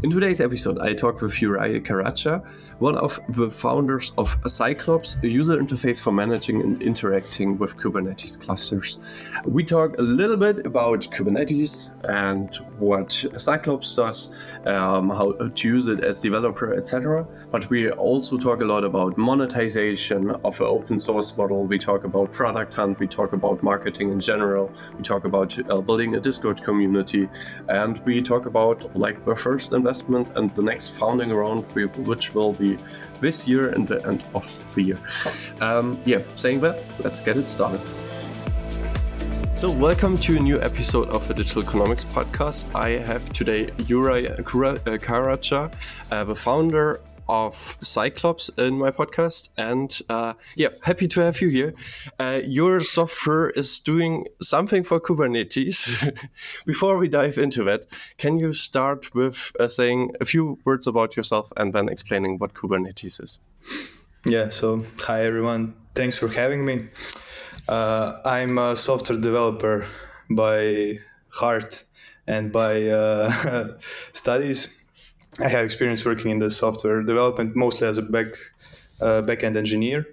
In today's episode, I talk with Juraj Karaca, one of the founders of Cyclops, a user interface for managing and interacting with Kubernetes clusters. We talk a little bit about Kubernetes and what Cyclops does, how to use it as developer, etc. But we also talk a lot about monetization of an open source model. We talk about Product Hunt. We talk about marketing in general. We talk about building a Discord community, and we talk about the first investment and the next founding round, which will be this year and the end of the year. Saying that, let's get it started. So welcome to a new episode of the Digital Economics Podcast. I have today Juraj Karaca, the founder of Cyclops, in my podcast, and happy to have you here. Your software is doing something for Kubernetes. Before we dive into that, can you start with saying a few words about yourself and then explaining what Kubernetes is? Yeah, so hi everyone, thanks for having me. I'm a software developer by heart and by studies. I have experience working in the software development, mostly as a back-end engineer.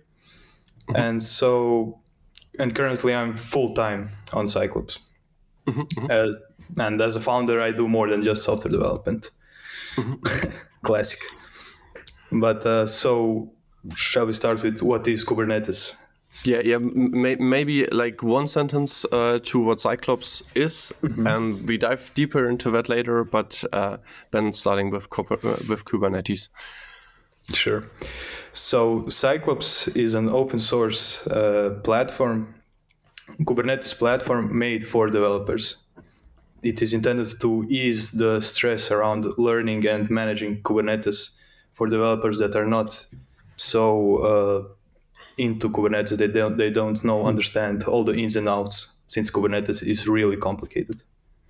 Mm-hmm. And currently I'm full-time on Cyclops. Mm-hmm. And as a founder, I do more than just software development. Mm-hmm. Classic. But so shall we start with what is Kubernetes? Maybe like one sentence to what Cyclops is, mm-hmm. and we dive deeper into that later, but then starting with Kubernetes. Sure. So Cyclops is an open source platform, Kubernetes platform made for developers. It is intended to ease the stress around learning and managing Kubernetes for developers that are not so into Kubernetes. They don't understand all the ins and outs, since Kubernetes is really complicated.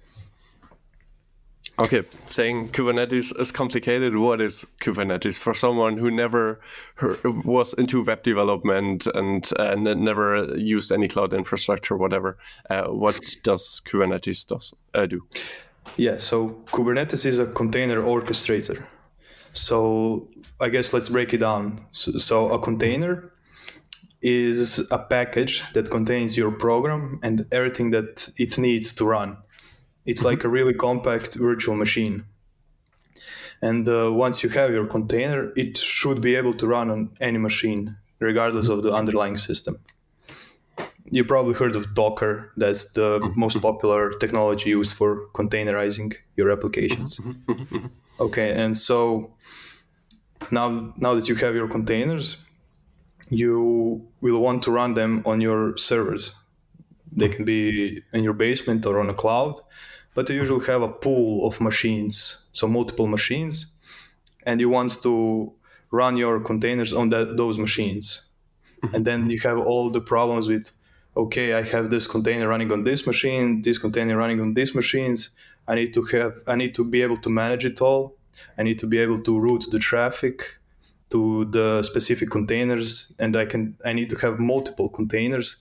Okay, saying Kubernetes is complicated, what is Kubernetes for someone who never was into web development and never used any cloud infrastructure, whatever? What does Kubernetes do? Yeah, so Kubernetes is a container orchestrator. So I guess let's break it down. So a container is a package that contains your program and everything that it needs to run. It's mm-hmm. like a really compact virtual machine. And once you have your container, it should be able to run on any machine, regardless of the underlying system. You probably heard of Docker. That's the mm-hmm. most popular technology used for containerizing your applications. Mm-hmm. Okay, and so now that you have your containers, you will want to run them on your servers. They can be in your basement or on a cloud, but you usually have a pool of machines, so multiple machines, and you want to run your containers on those machines. And then you have all the problems with, okay, I have this container running on this machine, this container running on these machines. I need to be able to manage it all. I need to be able to route the traffic to the specific containers, and I need to have multiple containers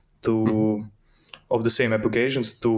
of the same applications to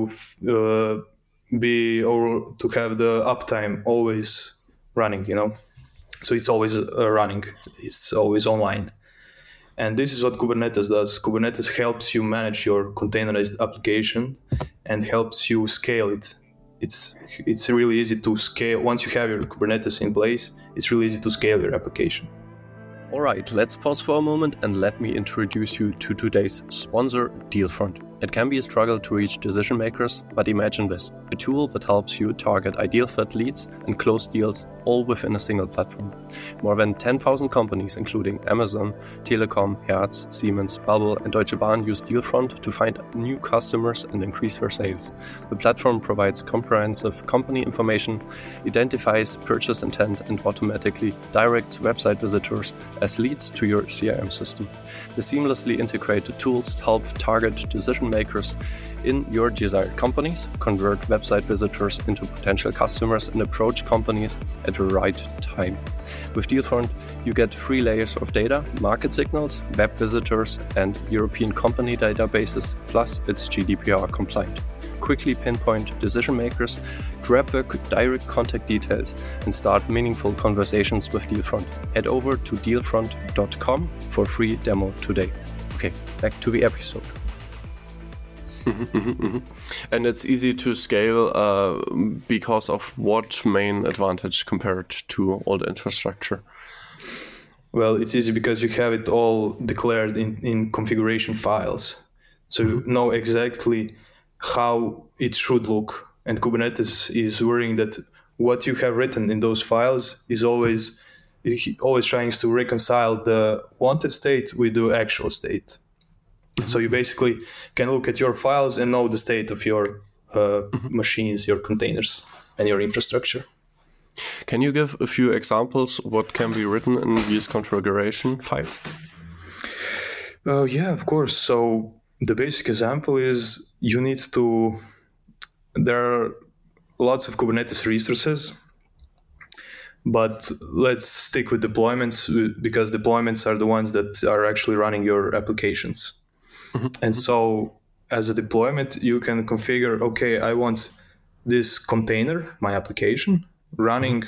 to have the uptime always running, so it's always running, it's always online. And this is what Kubernetes does. Kubernetes helps you manage your containerized application and helps you scale it. It's really easy to scale. Once you have your Kubernetes in place, it's really easy to scale your application. All right, let's pause for a moment and let me introduce you to today's sponsor, Dealfront. It can be a struggle to reach decision makers, but imagine this: a tool that helps you target ideal fit leads and close deals all within a single platform. More than 10,000 companies, including Amazon, Telekom, Hertz, Siemens, Bubble, and Deutsche Bahn, use Dealfront to find new customers and increase their sales. The platform provides comprehensive company information, identifies purchase intent, and automatically directs website visitors as leads to your CRM system. The seamlessly integrated tools help target decision decision makers in your desired companies, convert website visitors into potential customers, and approach companies at the right time. With Dealfront, you get 3 layers of data: market signals, web visitors, and European company databases, plus it's GDPR compliant. Quickly pinpoint decision makers, grab their direct contact details, and start meaningful conversations with Dealfront. Head over to dealfront.com for a free demo today. Okay, back to the episode. And it's easy to scale because of what main advantage compared to old infrastructure? Well, it's easy because you have it all declared in configuration files. So you know exactly how it should look. And Kubernetes is worrying that what you have written in those files is always trying to reconcile the wanted state with the actual state. So you basically can look at your files and know the state of your machines, your containers, and your infrastructure. Can you give a few examples what can be written in these configuration files? Yeah, of course. So the basic example is there are lots of Kubernetes resources, but let's stick with deployments because deployments are the ones that are actually running your applications. And so as a deployment, you can configure, okay, I want this container, my application, running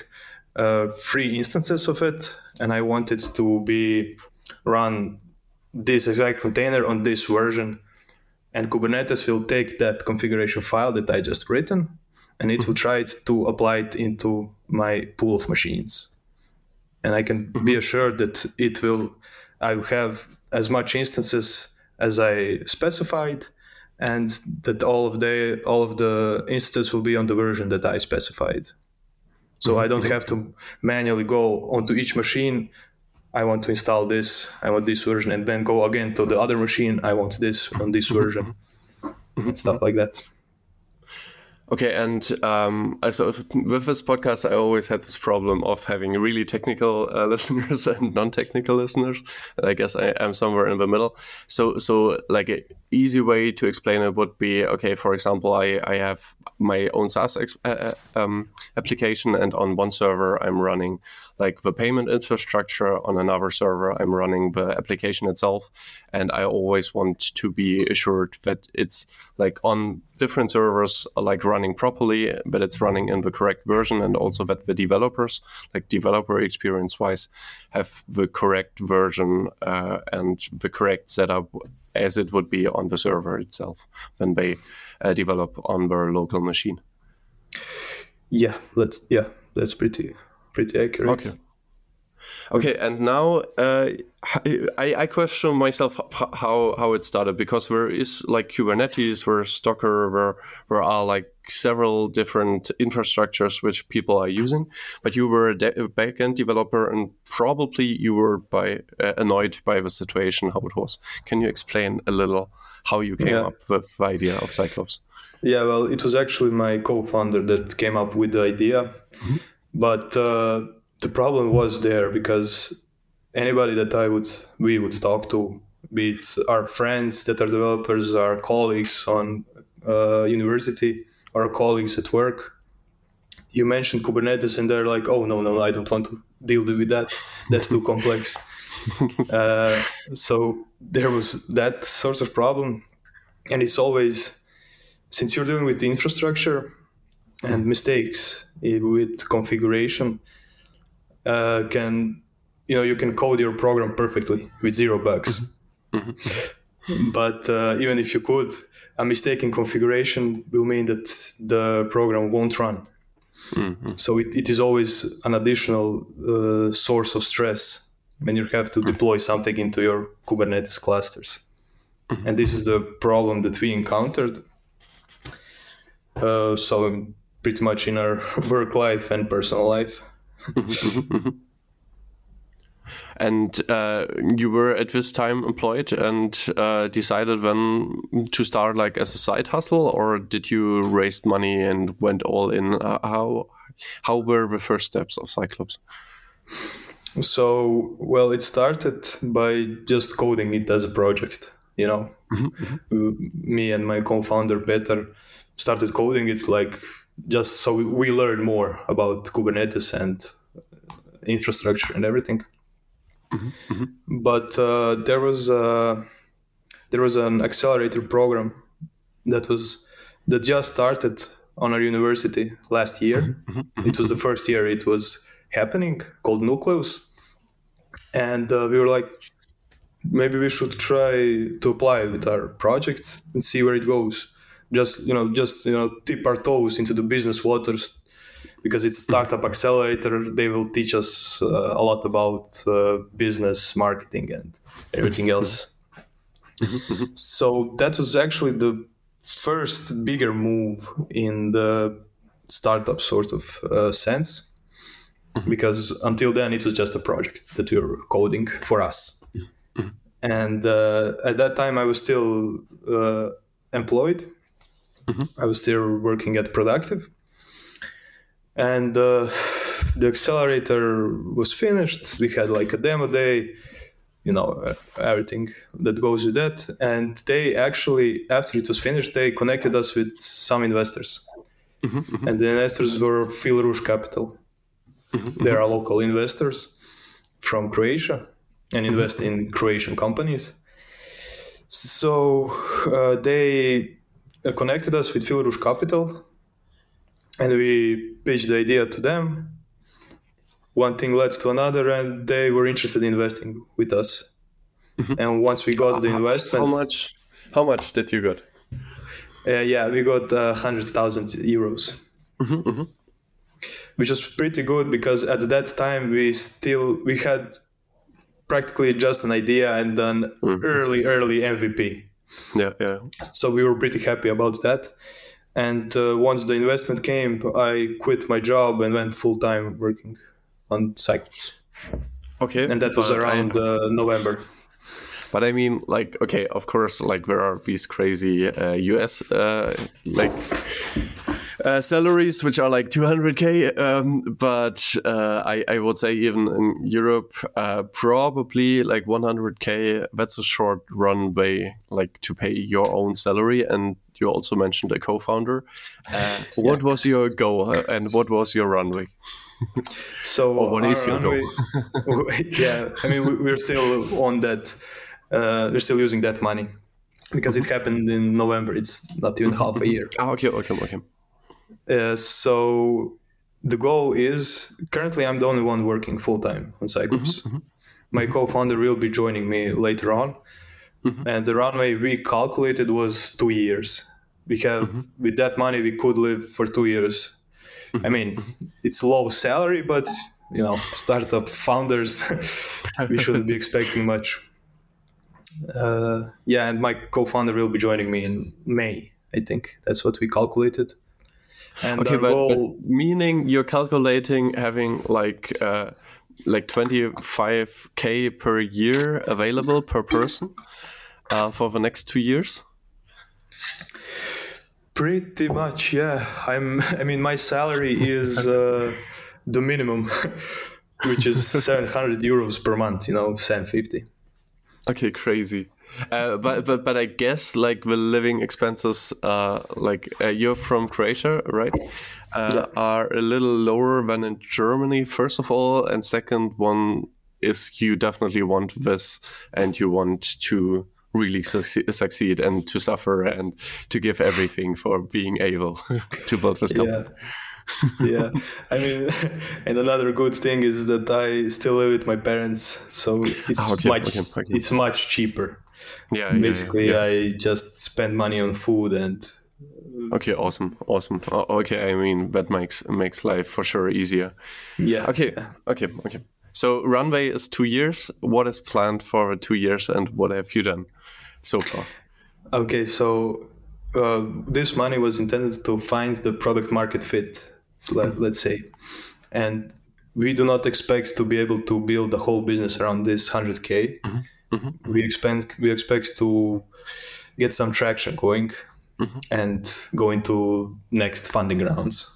3 instances of it, and I want it to be run this exact container on this version. And Kubernetes will take that configuration file that I just written, and it will try to apply it into my pool of machines. And I can be assured that I will have as much instances as I specified, and that all of the instances will be on the version that I specified. So I don't have to manually go onto each machine. I want to install this, I want this version, and then go again to the other machine. I want this on this version, and stuff like that. Okay, and so with this podcast, I always had this problem of having really technical listeners and non-technical listeners. And I guess I'm somewhere in the middle. So like an easy way to explain it would be, okay, for example, I have my own SaaS application, and on one server I'm running like the payment infrastructure, on another server I'm running the application itself, and I always want to be assured that it's like on different servers like running properly, but it's running in the correct version, and also that the developers, like developer experience wise, have the correct version and the correct setup as it would be on the server itself when they develop on their local machine. Yeah, that's pretty accurate. Okay, and now I question myself how it started, because there is like Kubernetes, there's Docker, there are like several different infrastructures which people are using, but you were a backend developer, and probably you were annoyed by the situation, how it was. Can you explain a little how you came up with the idea of Cyclops? Yeah, well, it was actually my co-founder that came up with the idea, but the problem was there because anybody that we would talk to, be it our friends that are developers, our colleagues on university, or our colleagues at work, you mentioned Kubernetes and they're like, oh, no, I don't want to deal with that. That's too complex. So there was that sort of problem. And it's always, since you're dealing with the infrastructure and mistakes with configuration, you can code your program perfectly with 0 bugs. But even if you could, a mistake in configuration will mean that the program won't run. So it is always an additional source of stress when you have to deploy something into your Kubernetes clusters. And this is the problem that we encountered. So pretty much in our work life and personal life. And you were at this time employed and decided then to start like as a side hustle, or did you raise money and went all in? How were the first steps of Cyclops? So, well, it started by just coding it as a project. Me and my co-founder Peter started coding. It's like just so we learn more about Kubernetes and infrastructure and everything. But there was an accelerator program that just started on our university last year. It was the first year it was happening, called Nucleus, and we were like, maybe we should try to apply with our project and see where it goes. Just dip our toes into the business waters, because it's a startup accelerator. They will teach us a lot about business, marketing, and everything else. So that was actually the first bigger move in the startup sort of sense, because until then it was just a project that we were coding for us. And at that time I was still employed. I was still working at Productive. And the accelerator was finished. We had like a demo day, everything that goes with that. And they actually, after it was finished, they connected us with some investors. And the investors were Phil Rush Capital. They are local investors from Croatia and invest in Croatian companies. So they connected us with Phil Rush Capital, and we pitched the idea to them. One thing led to another, and they were interested in investing with us. And once we got the investment... How much did you get? We got 100,000 euros. Which was pretty good, because at that time we had practically just an idea and an early MVP. Yeah. So we were pretty happy about that. And once the investment came, I quit my job and went full-time working on Cyclops. Okay. And that was around November. But I mean, like, okay, of course, like there are these crazy US salaries, which are like 200K. But I would say even in Europe, probably like 100K, that's a short runway, like to pay your own salary. And you also mentioned a co-founder. What was your goal and what was your runway? So what is your goal? I mean, we're still on that. We're still using that money because it happened in November. It's not even half a year. Okay. So the goal is, currently I'm the only one working full-time on Cyclops. My co-founder will be joining me later on. And the runway we calculated was 2 years. With that money, we could live for 2 years. I mean, it's low salary, but, startup founders, we shouldn't be expecting much. And my co-founder will be joining me in May, I think. That's what we calculated. And okay, but meaning you're calculating having like 25K per year available per person for the next 2 years? Pretty much, yeah. My salary is the minimum, which is 700 euros per month, 750. Okay, crazy. But I guess like the living expenses, you're from Croatia, right? Are a little lower than in Germany, first of all, and second one is you definitely want this, and you want to really succeed and to suffer and to give everything for being able to build this company. Yeah. I mean, and another good thing is that I still live with my parents, so it's it's much cheaper. Basically, I just spend money on food and. Okay, awesome. Okay, I mean that makes life for sure easier. Yeah. Okay. So runway is 2 years. What is planned for 2 years, and what have you done so far? Okay, so this money was intended to find the product market fit, let's say, and we do not expect to be able to build the whole business around this 100K. We expect to get some traction going and go into next funding rounds.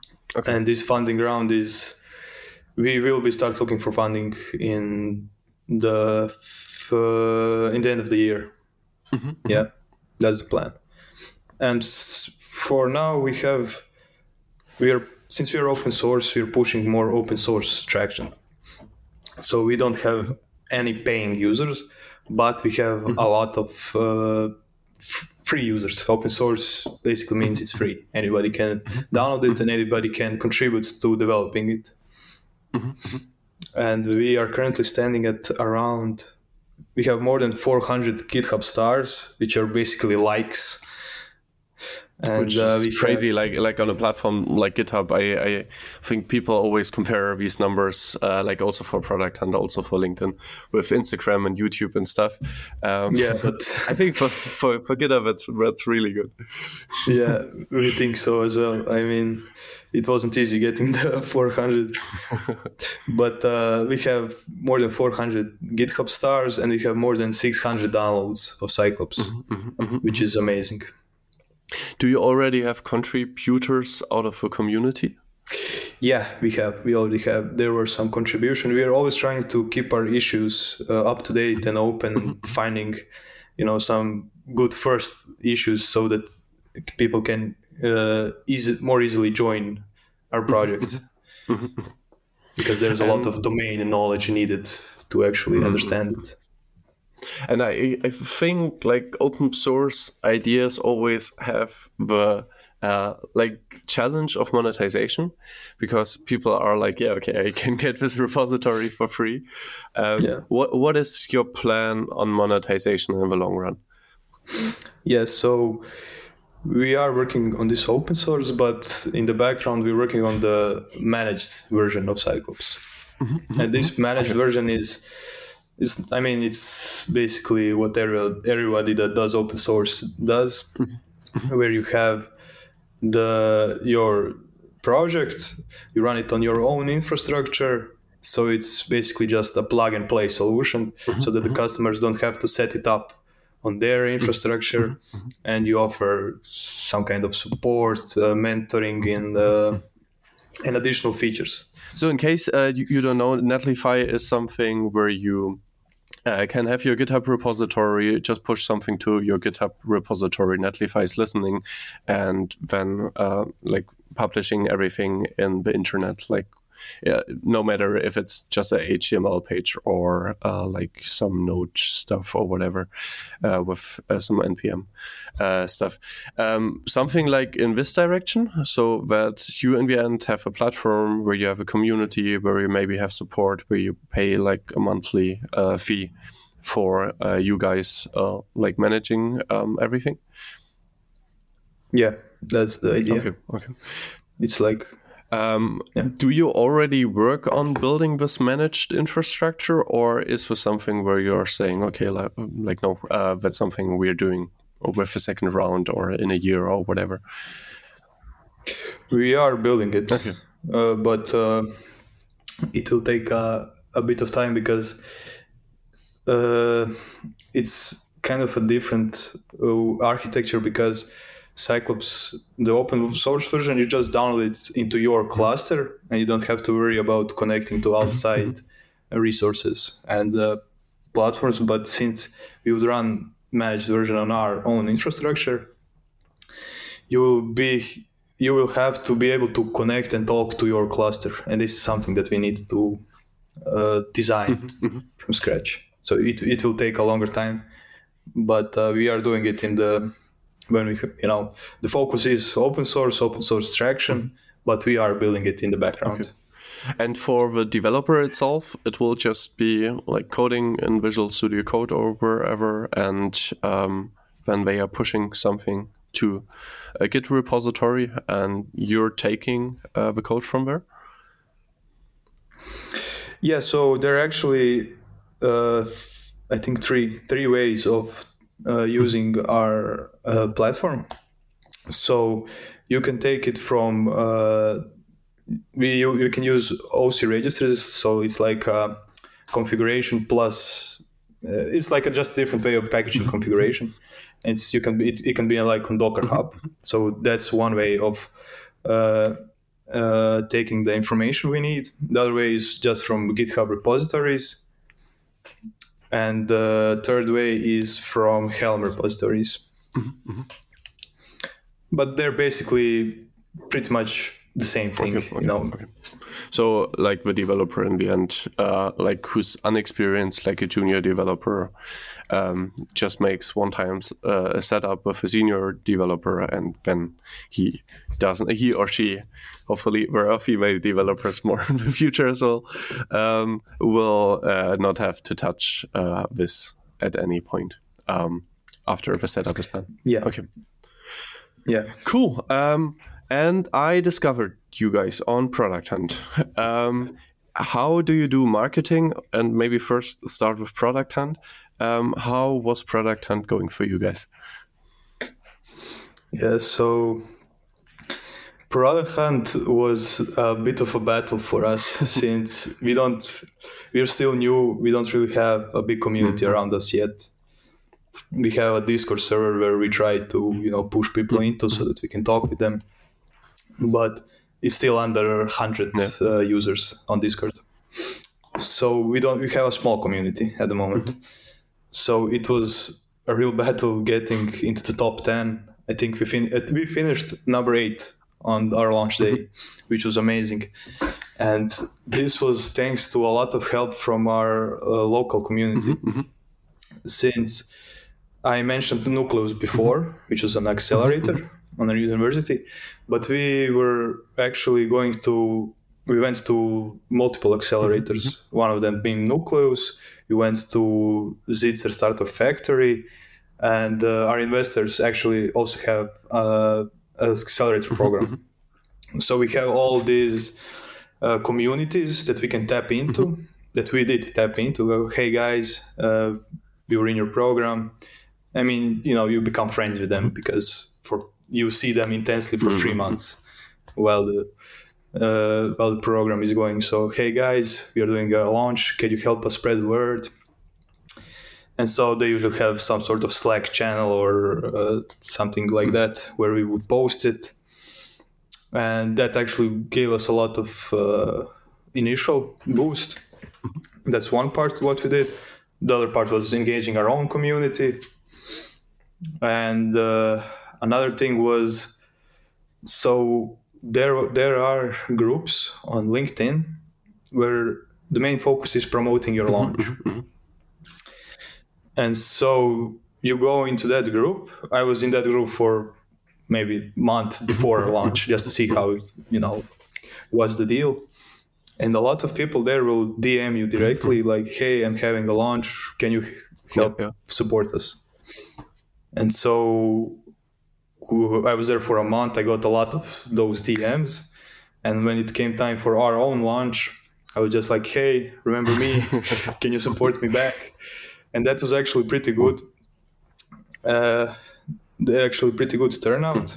Okay. And this funding round we will be start looking for funding in in the end of the year. Yeah, that's the plan. And for now, since we are open source, we're pushing more open source traction. So we don't have any paying users, but we have a lot of free users. Open source basically means it's free. Anybody can download it and anybody can contribute to developing it. And we are currently standing at we have more than 400 GitHub stars, which are basically likes. And which is crazy, like on a platform like GitHub. I think people always compare these numbers, like also for Product Hunt, also for LinkedIn, with Instagram and YouTube and stuff. Yeah, but I think for GitHub, that's really good. Yeah, we think so as well. I mean, it wasn't easy getting the 400, but we have more than 400 GitHub stars, and we have more than 600 downloads of Cyclops, which is amazing. Do you already have contributors out of the community? Yeah, we already have. There were some contributions. We are always trying to keep our issues up to date and open, finding, some good first issues so that people can more easily join our project. Because there's a lot of domain knowledge needed to actually understand it. And I think like open source ideas always have the challenge of monetization, because people are like, yeah, okay, I can get this repository for free. What is your plan on monetization in the long run? Yeah, so we are working on this open source, but in the background we're working on the managed version of Cyclops. And this managed version it's basically what everybody that does open source does, where you have your project, you run it on your own infrastructure. So it's basically just a plug and play solution, so that the customers don't have to set it up on their infrastructure, and you offer some kind of support, mentoring, and additional features. So in case you don't know, Netlify is something where you can have your GitHub repository, just push something to your GitHub repository. Netlify is listening and then publishing everything in the internet, no matter if it's just a HTML page or some Node stuff or whatever, with some NPM stuff. Something like in this direction, so that you in the end have a platform where you have a community, where you maybe have support, where you pay like a monthly fee for you guys managing everything. Yeah, that's the idea. Okay. It's like... Do you already work on building this managed infrastructure, or is this something where you're saying, okay, no, that's something we're doing with the second round or in a year or whatever? We are building it, okay. But it will take a bit of time, because it's kind of a different architecture, because Cyclops, the open source version, you just download it into your cluster and you don't have to worry about connecting to outside resources and platforms. But since we would run managed version on our own infrastructure, you will have to be able to connect and talk to your cluster, and this is something that we need to design from scratch. So it will take a longer time, but we are doing it when we, the focus is open source traction, but we are building it in the background. Okay. And for the developer itself, it will just be like coding in Visual Studio Code or wherever, and then they are pushing something to a Git repository, and you're taking the code from there? Yeah, so there are actually, I think, three ways of using our platform. So you can take it from you can use OC registers, so it's like a configuration plus it's like just a different way of packaging configuration. It can be like on Docker Hub. So that's one way of taking the information we need. The other way is just from GitHub repositories. and the third way is from Helm repositories. But they're basically pretty much the same thing, you know. Okay. So like the developer in the end, like who's unexperienced, like a junior developer, just makes one time a setup with a senior developer, and then he or she, hopefully there are female developers more in the future as well, will not have to touch this at any point after the setup is done. Yeah. Okay. Yeah. Cool. And I discovered you guys on Product Hunt. How do you do marketing? And maybe first start with Product Hunt. How was Product Hunt going for you guys? Yeah, so Product Hunt was a bit of a battle for us since we're still new. We don't really have a big community around us yet. We have a Discord server where we try to, you know, push people into so that we can talk with them. But it's still under 100 users on Discord. So we have a small community at the moment. So it was a real battle getting into the top 10. I think we finished number 8 on our launch day, which was amazing. And this was thanks to a lot of help from our local community. Since I mentioned Nucleus before, which was an accelerator on a university, but we were actually we went to multiple accelerators, one of them being Nucleus. We went to Zitzer Startup Factory, and our investors actually also have an accelerator program. So we have all these communities that we can tap into, that we did tap into. Go, hey guys, we were in your program. I mean, you know, you become friends with them because you see them intensely for 3 months while the program is going. So, hey guys, we are doing a launch. Can you help us spread the word? And so they usually have some sort of Slack channel or something like that where we would post it. And that actually gave us a lot of initial boost. That's one part of what we did. The other part was engaging our own community. And another thing was, so there are groups on LinkedIn where the main focus is promoting your launch. And so you go into that group. I was in that group for maybe a month before launch just to see how, you know, what's the deal. And a lot of people there will DM you directly like, hey, I'm having a launch. Can you help support us? And so I was there for a month. I got a lot of those DMs. And when it came time for our own launch, I was just like, hey, remember me? Can you support me back? And that was actually pretty good. Actually pretty good turnout.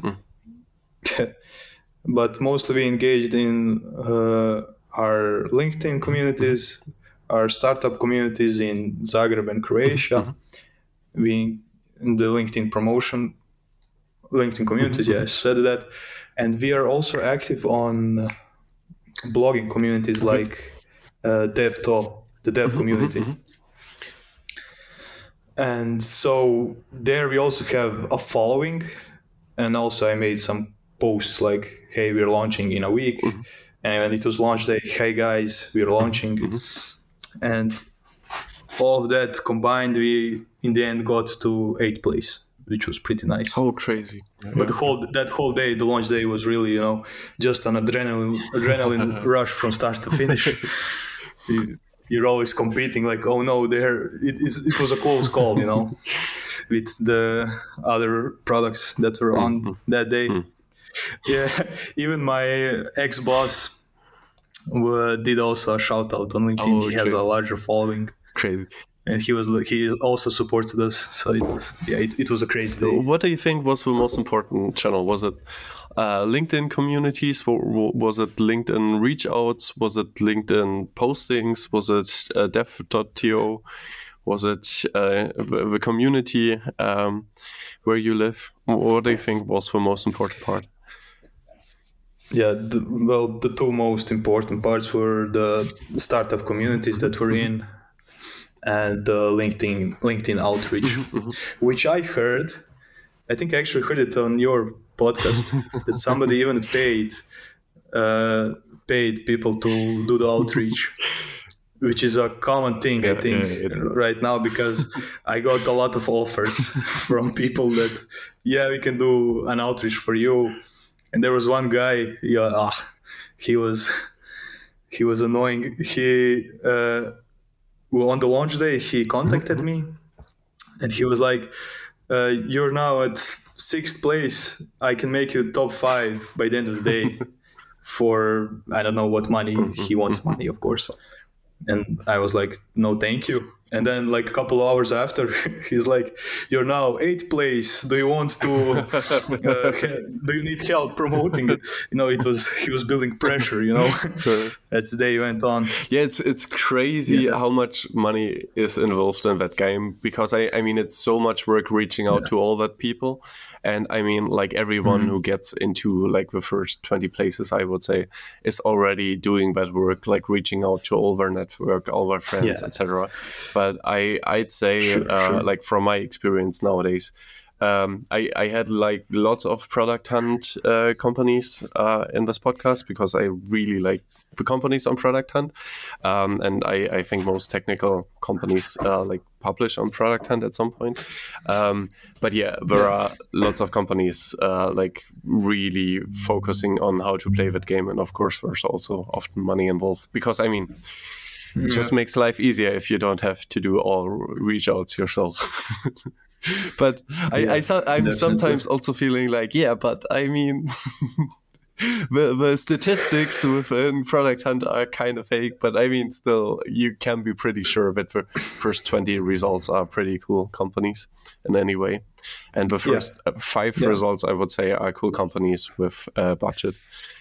But mostly we engaged in our LinkedIn communities, our startup communities in Zagreb and Croatia. We in the LinkedIn communities, yes, said that. And we are also active on blogging communities like DevTo, the dev community. And so there we also have a following. And also I made some posts like, hey, we're launching in a week. And when it was launch day, hey guys, we're launching. And all of that combined, we in the end got to 8th place, which was pretty nice. Oh, crazy. But that whole day, the launch day was really, you know, just an adrenaline rush from start to finish. You're always competing like, oh no, it was a close call, you know, with the other products that were on that day. Yeah, even my ex-boss did also a shout out on LinkedIn. He has a larger following. Crazy. And he also supported us. So it was a crazy day. What do you think was the most important channel? Was it LinkedIn communities? Was it LinkedIn reach outs? Was it LinkedIn postings? Was it dev.to? Was it the community where you live? What do you think was the most important part? Yeah, the two most important parts were the startup communities that we're in and LinkedIn outreach, which I heard. I think I actually heard it on your podcast that somebody even paid people to do the outreach, which is a common thing, I think, right now, because I got a lot of offers from people that, we can do an outreach for you. And there was one guy, he was annoying. He on the launch day, he contacted me, and he was like, "You're now at 6th place. I can make you top 5 by the end of the day." For I don't know what money. He wants money, of course. And I was like, "No, thank you." And then like a couple of hours after, he's like, "You're now 8th place. Do you want to? Do you need help promoting it?" He was building pressure. Sure. As the day went on. Yeah, it's crazy how much money is involved in that game, because I mean it's so much work reaching out to all that people. And I mean, like everyone who gets into like the first 20 places, I would say, is already doing that work, like reaching out to all their network, all their friends, etc. But I'd say, like from my experience nowadays, I had like lots of product hunt companies in this podcast, because I really like the companies on Product Hunt, and I think most technical companies like publish on Product Hunt at some point. But yeah, there are lots of companies like really focusing on how to play that game, and of course there's also often money involved, because I mean, it just makes life easier if you don't have to do all reach outs yourself. But I'm sometimes also feeling like, but I mean, the statistics within Product Hunt are kind of fake, but I mean, still, you can be pretty sure that the first 20 results are pretty cool companies in any way. And the first 5 results, I would say, are cool companies with budget,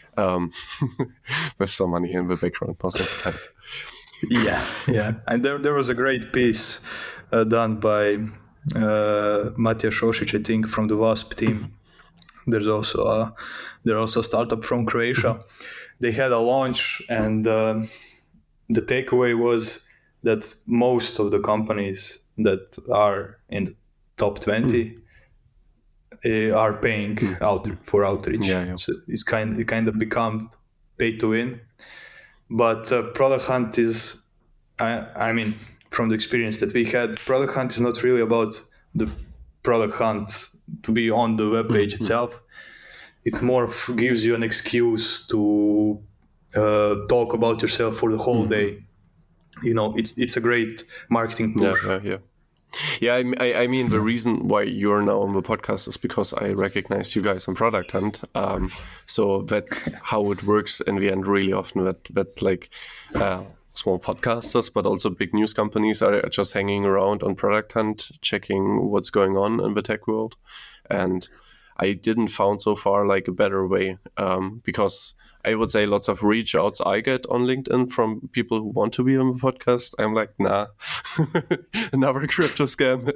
with some money in the background most of the times. Yeah. And there was a great piece done by Matija Šošić, I think, from the WASP team. There's also a startup from Croatia. They had a launch, and the takeaway was that most of the companies that are in the top 20 are paying out for outreach. So it kind of become pay to win. But Product Hunt is, I mean, from the experience that we had, Product Hunt is not really about the Product Hunt to be on the web page itself. It more gives you an excuse to talk about yourself for the whole day. It's a great marketing push. Yeah, I mean, the reason why you're now on the podcast is because I recognized you guys on Product Hunt. So that's how it works in the end. Really often that like small podcasters, but also big news companies are just hanging around on Product Hunt, checking what's going on in the tech world. And I didn't found so far like a better way, because I would say lots of reach outs I get on LinkedIn from people who want to be on the podcast. I'm like, nah, another crypto scam.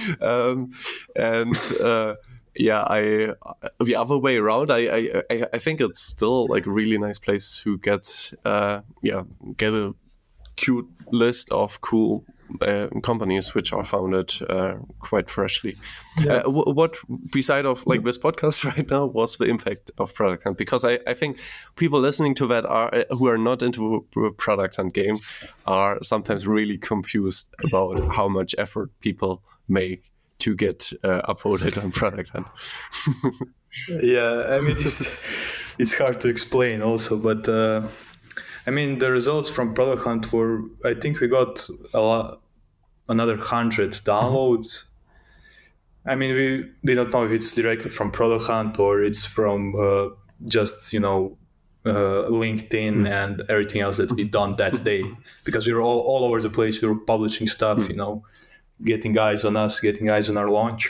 The other way around, I think it's still like a really nice place to get a cute list of cool companies which are founded quite freshly. What beside of like this podcast right now was the impact of Product Hunt? Because I think people listening to that who are not into the Product Hunt game are sometimes really confused about how much effort people make to get upvoted on Product Hunt. I mean, it's hard to explain also, but I mean, the results from Product Hunt were, I think we got another 100 downloads. I mean, we don't know if it's directly from Product Hunt or it's from just, LinkedIn and everything else that we done that day, because we were all over the place. We were publishing stuff, getting eyes on us, getting eyes on our launch.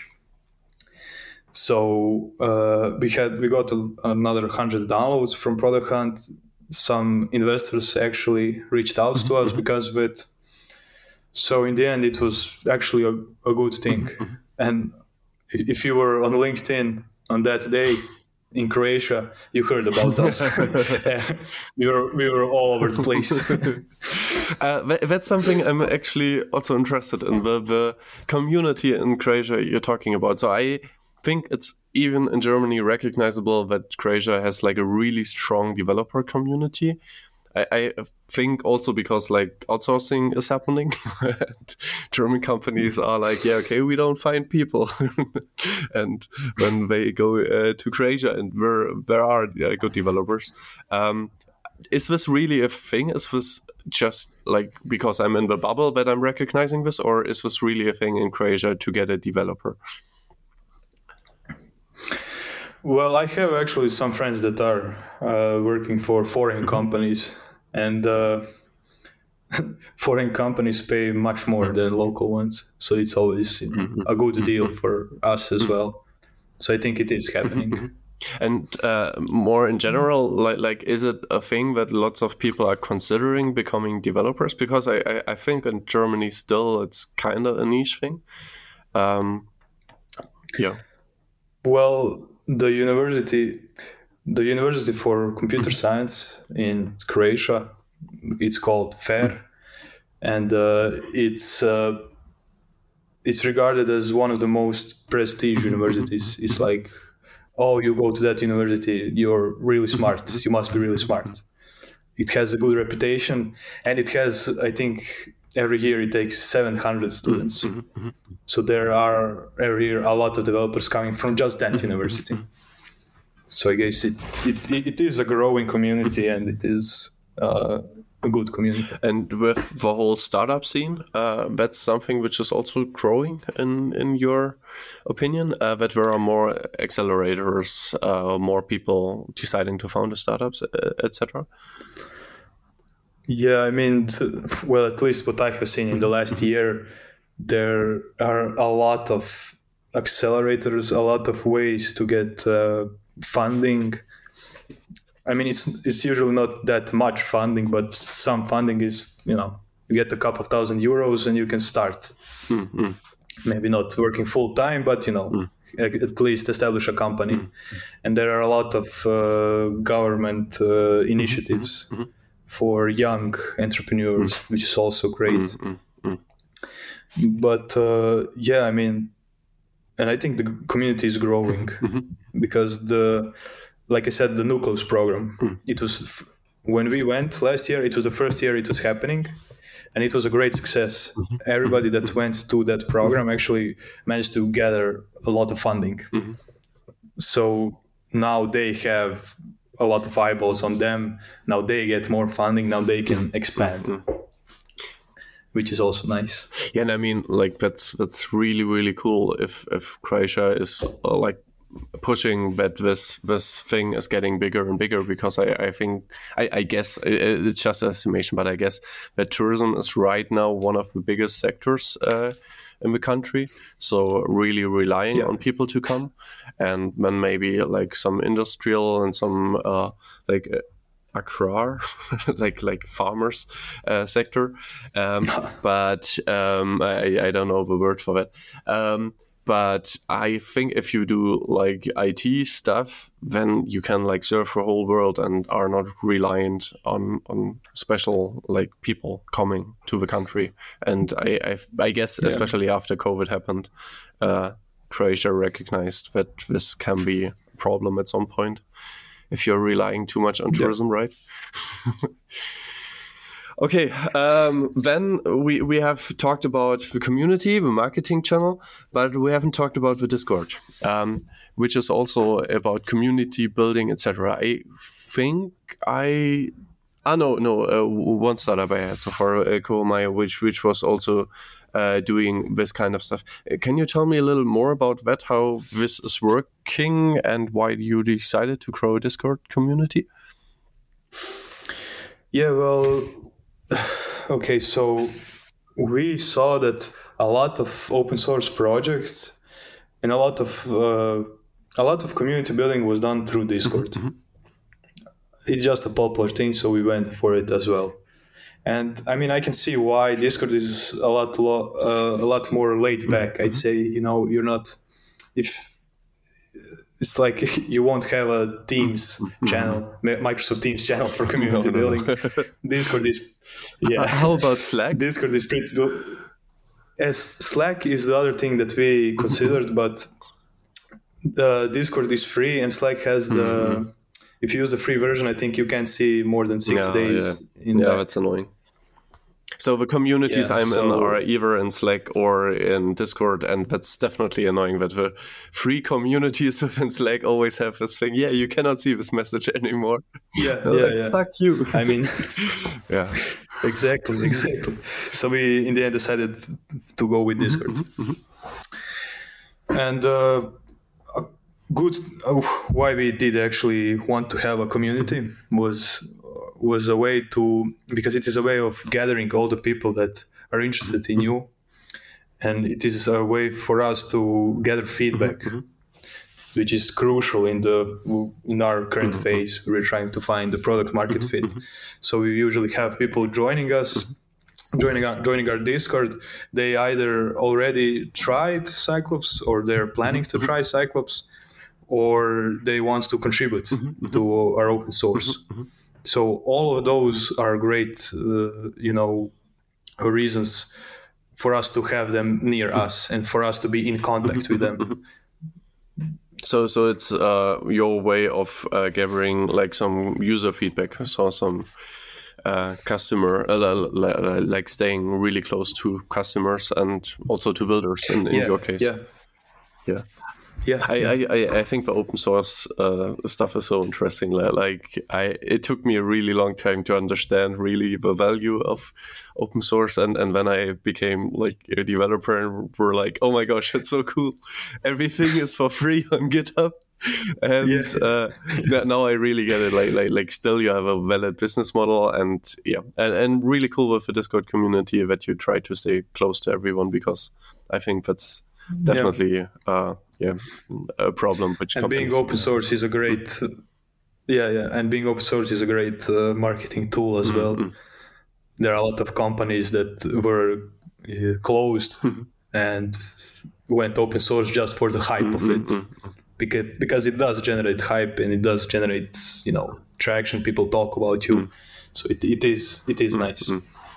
So we got another 100 downloads from Product Hunt. Some investors actually reached out to us because of it. So in the end, it was actually a good thing. And if you were on LinkedIn on that day in Croatia, you heard about us. We were all over the place. That's something I'm actually also interested in, the community in Croatia you're talking about. So I think it's even in Germany recognizable that Croatia has like a really strong developer community. I think also because like outsourcing is happening, and German companies are like, yeah, okay, we don't find people, and when they go to Croatia and where there are good developers, is this really a thing? Is this just like because I'm in the bubble that I'm recognizing this, or is this really a thing in Croatia to get a developer? Well, I have actually some friends that are working for foreign companies, and foreign companies pay much more than local ones, so it's always a good deal for us as well. So I think it is happening. And more in general, like, is it a thing that lots of people are considering becoming developers? Because I think in Germany still it's kind of a niche thing. Yeah. Well, the university for computer science in Croatia, it's called FAIR, and it's regarded as one of the most prestige universities. It's like, oh, you go to that university, you're really smart. You must be really smart. It has a good reputation, and it has, I think, every year it takes 700 students. So there are every year a lot of developers coming from just that university. So I guess it is a growing community, and it is a good community. And with the whole startup scene, that's something which is also growing in your opinion, that there are more accelerators, more people deciding to found the startups, etc. Yeah, I mean, well, at least what I have seen in the last year, there are a lot of accelerators, a lot of ways to get funding. I mean, it's usually not that much funding, but some funding is, you get a couple of €1,000 and you can start. Maybe not working full time, but at least establish a company. And there are a lot of government initiatives for young entrepreneurs, which is also great. But yeah, I mean, and I think the community is growing because like I said, the Nucleus program, it was when we went last year, it was the first year it was happening, and it was a great success. Everybody that went to that program actually managed to gather a lot of funding. So now they have a lot of eyeballs on them. Now they get more funding. Now they can expand, which is also nice. Yeah, and I mean, like that's really, really cool if Croatia is like pushing that this thing is getting bigger and bigger, because I think I guess it's just an estimation, but I guess that tourism is right now one of the biggest sectors in the country, so really relying on people to come, and then maybe like some industrial and some like agrar like farmers sector, but I don't know the word for that. But I think if you do like IT stuff, then you can like serve the whole world and are not reliant on special like people coming to the country. And I guess especially after COVID happened, Croatia recognized that this can be a problem at some point if you're relying too much on tourism, right? Okay, then we have talked about the community, the marketing channel, but we haven't talked about the Discord, which is also about community building, etc. I think one startup I had so far, Kohomaya, which was also doing this kind of stuff. Can you tell me a little more about that, how this is working, and why you decided to grow a Discord community? Yeah, well, okay, so we saw that a lot of open source projects and a lot of community building was done through Discord. It's just a popular thing, so we went for it as well. And I mean, I can see why Discord is a lot more laid back. I'd say, you're not, it's like you won't have a Teams channel, Microsoft Teams channel for community building. Discord is, How about Slack? Discord is pretty good. As Slack is the other thing that we considered, but the Discord is free and Slack has the. If you use the free version, I think you can see more than 6 days. Yeah, that's annoying. So the communities in are either in Slack or in Discord, and that's definitely annoying that the free communities within Slack always have this thing. Yeah, you cannot see this message anymore. Yeah. Fuck you. I mean, yeah, exactly. So we, in the end, decided to go with Discord. And why we did actually want to have a community was a way to, because it is a way of gathering all the people that are interested in you, and it is a way for us to gather feedback, which is crucial in our current phase. We're trying to find the product market fit. So we usually have people joining us, joining our Discord. They either already tried Cyclops or they're planning to try Cyclops, or they want to contribute to our open source. So all of those are great, reasons for us to have them near us and for us to be in contact with them. So it's your way of gathering like some user feedback, so some customer, like staying really close to customers and also to builders in your case. Yeah, I think the open source stuff is so interesting. It took me a really long time to understand really the value of open source, and when I became like a developer, and we're like, oh my gosh, it's so cool! Everything is for free on GitHub, and now I really get it. Like still, you have a valid business model, and really cool with the Discord community that you try to stay close to everyone, because I think that's definitely a problem. Which and being open source is a great and being open source is a great marketing tool as well. There are a lot of companies that were closed and went open source just for the hype of it, because it does generate hype and it does generate traction. People talk about you, so it is nice.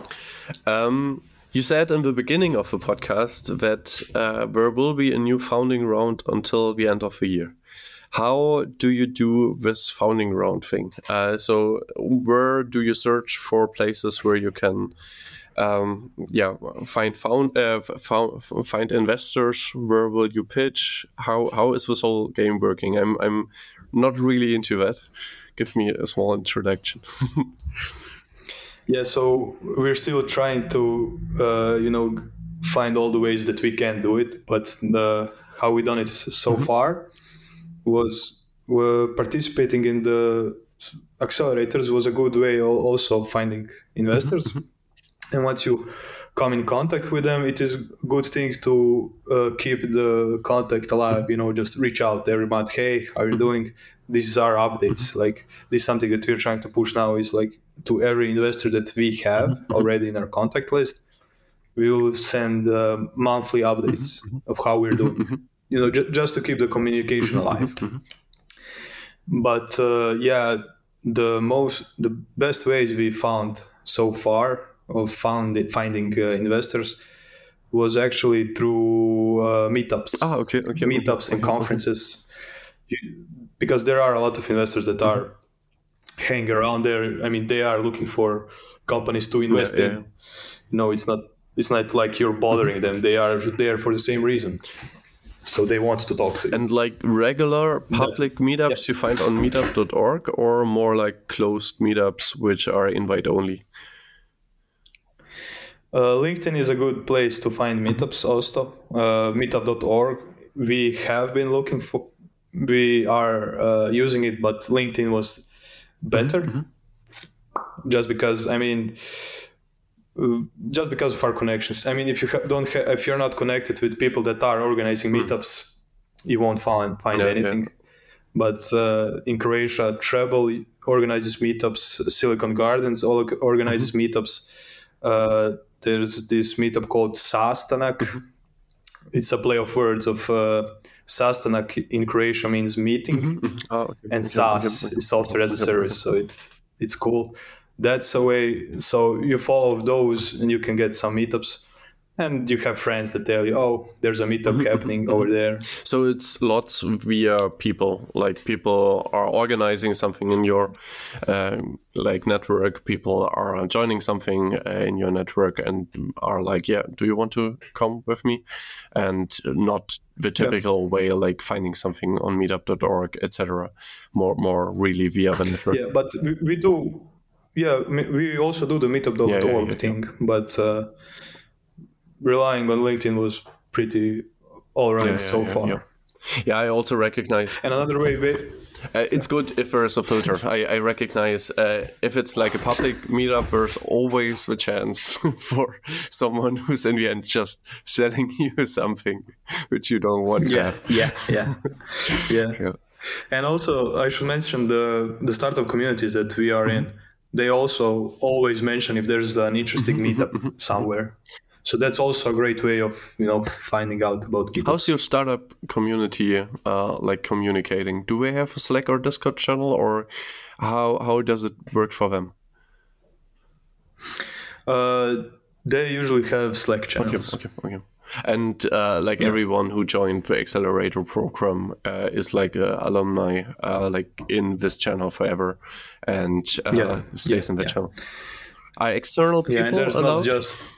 You said in the beginning of the podcast that there will be a new founding round until the end of the year. How do you do this founding round thing? So where do you search for places where you can find investors? Where will you pitch? How is this whole game working? I'm not really into that. Give me a small introduction. Yeah, so we're still trying to, find all the ways that we can do it. But how we done it so far was participating in the accelerators was a good way also of finding investors. And once you come in contact with them, it is a good thing to keep the contact alive. Just reach out every month. Hey, how are you doing? This is our updates. Like, this is something that we're trying to push now, is like, to every investor that we have already in our contact list, we will send monthly updates of how we're doing, just to keep the communication alive. But the best ways we found so far of finding investors was actually through meetups. Okay. Meetups and conferences, because there are a lot of investors that are hang around there. I mean, they are looking for companies to invest in. It's not like you're bothering them. They are there for the same reason. So they want to talk to you. And like regular public meetups you find on meetup.org, or more like closed meetups which are invite only? LinkedIn is a good place to find meetups also. Meetup.org, we have been looking for, we are using it, but LinkedIn was better, just because of our connections. I mean, if you if you're not connected with people that are organizing meetups, you won't find anything. But in Croatia, Treble organizes meetups. Silicon Gardens organizes meetups. There's this meetup called Sastanak, it's a play of words of Sastanak in Croatia means meeting, and SaaS is software as a service. So it's cool. That's a way. So you follow those, and you can get some meetups. And you have friends that tell you, oh, there's a meetup happening over there. So it's lots via people. Like people are organizing something in your like network. People are joining something in your network and are like, yeah, do you want to come with me? And not the typical way, like finding something on meetup.org, etc. More really via the network. Yeah, but we do. Yeah, we also do the meetup.org thing, but. Relying on LinkedIn was pretty all right so far. Yeah, I also recognize. And another way, it's good if there's a filter. I recognize if it's like a public meetup, there's always the chance for someone who's in the end just selling you something which you don't want to have. Yeah. And also, I should mention the startup communities that we are in. They also always mention if there's an interesting meetup somewhere. So that's also a great way of finding out about meetups. How's your startup community like communicating? Do they have a Slack or Discord channel, or how does it work for them? They usually have Slack channels. Okay. And everyone who joined the accelerator program is like alumni, like in this channel forever, and stays in the channel. Are external people and there's allowed? Not just.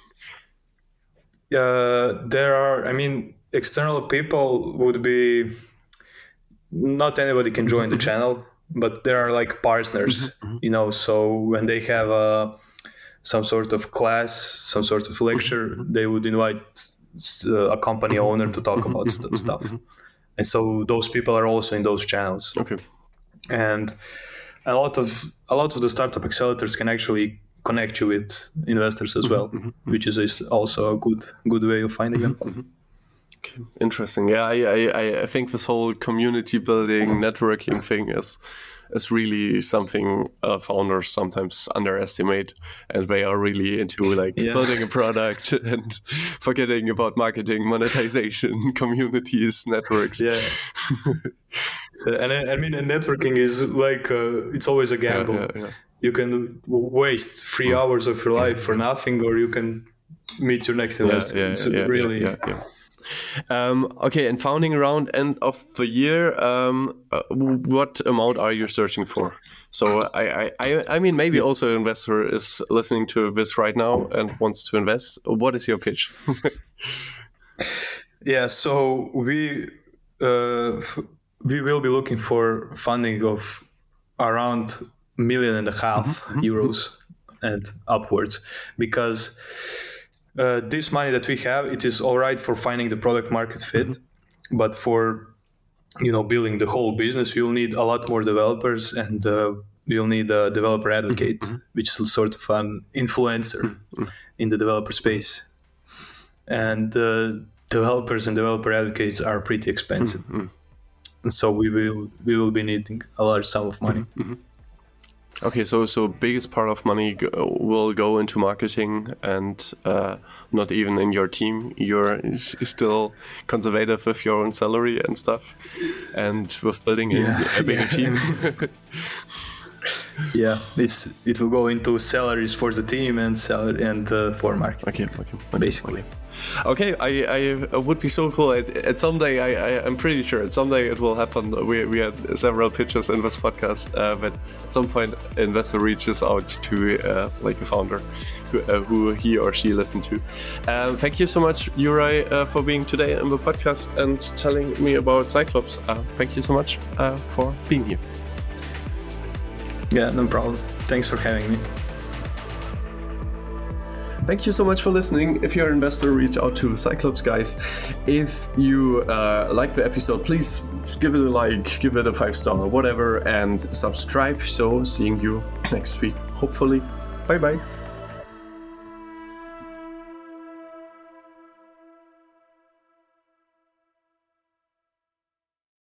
There are, external people would be, not anybody can join the channel, but there are like partners, so when they have some sort of class, some sort of lecture, they would invite a company owner to talk about stuff. And so those people are also in those channels. Okay. And a lot of the startup accelerators can actually connect you with investors as well, which is also a good way of finding them. Okay. Interesting. Yeah, I think this whole community building, networking thing is really something founders sometimes underestimate, and they are really into building a product and forgetting about marketing, monetization, communities, networks. Yeah. And networking is like it's always a gamble. Yeah. You can waste 3 hours of your life for nothing, or you can meet your next investor. Okay, and founding around end of the year, what amount are you searching for? So maybe also an investor is listening to this right now and wants to invest. What is your pitch? So we will be looking for funding of around €1.5 million euros and upwards, because this money that we have, it is all right for finding the product market fit, but for building the whole business, we'll need a lot more developers, and we'll need a developer advocate, which is sort of an influencer in the developer space. And developers and developer advocates are pretty expensive, and so we will be needing a large sum of money. Okay, so biggest part of money will go into marketing, and not even in your team. You're still conservative with your own salary and stuff, and with building a bigger team. It will go into salaries for the team and for marketing. Okay, basically. Okay, I would be so cool. At someday, I'm pretty sure at someday it will happen. We had several pitches in this podcast, but at some point, an investor reaches out to a founder who he or she listened to. Thank you so much, Juraj, for being today on the podcast and telling me about Cyclops. Thank you so much for being here. Yeah, no problem. Thanks for having me. Thank you so much for listening. If you're an investor, reach out to Cyclops, guys. If you like the episode, please give it a like, give it a 5-star, whatever, and subscribe. So seeing you next week, hopefully. Bye-bye.